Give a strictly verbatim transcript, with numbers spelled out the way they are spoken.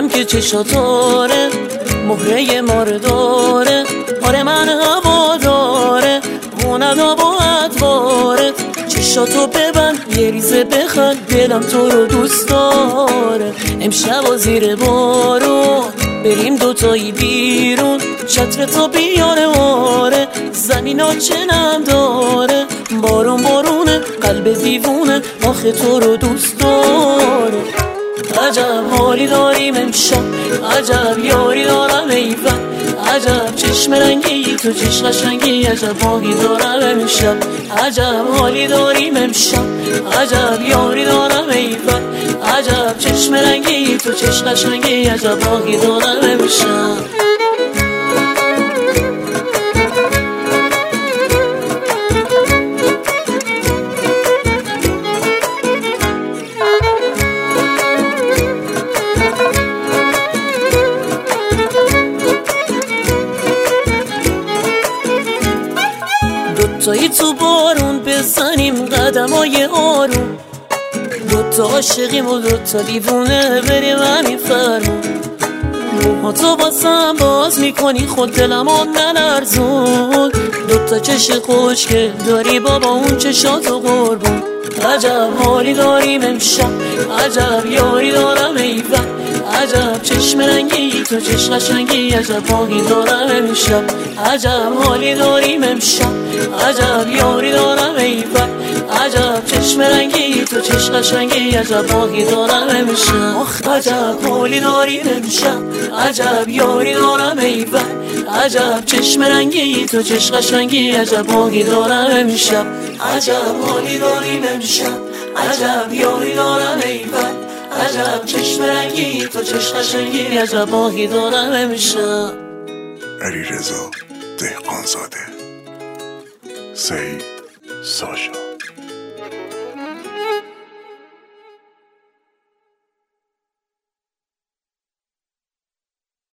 که چشاتاره مهره ما رو داره. آره من هوا داره موندم با ادواره. چشاتو ببند یه ریزه بخند دلم تو رو دوست داره. امشب و زیر بارون بریم دوتایی بیرون چتر تو بیاره واره. زمین ها چنم داره بارون بارونه قلب دیوونه آخه تو رو دوست داره. عجب حالی داریم امشب عجب یاری دارم ایول. عجب چشم رنگی تو چشم قشنگی عجب باقی دارم امشب. عجب حالی داریم امشب عجب یاری دارم ایول. عجب چشم رنگی تو چشم قشنگی عجب باقی دارم امشب. دوتایی تو بارون بزنیم قدم های آروم. دوتا عاشقیم و دوتا دیوونه بریم همین فرمون. موها تو بازم باز میکنی خود دلم آن نلرزون. دوتا چش خوشگل داری بابا اون چشاتو قربون. عجب حالی داریم امشب عجب یاری دارم ایول. عجب چشم رنگی تو چشم قشنگی عجب باقی دارم امشب. عجب حالی داریم امشب عجب یاری دارم ایول. عجب چشم رنگی تو چشم قشنگی عجب باقی دارم امشب. عجب حالی داریم امشب عجب یاری دارم ایول. عجب چشم رنگی تو چشم قشنگی عجب باقی دارم امشب. عجب حالی داریم امشب عجب یاری دارم ایول. عجب چشم رنگی تو چشم قشنگی عجب باقی دارم امشب. علیرضا دهقانزاده، سعید ساشا.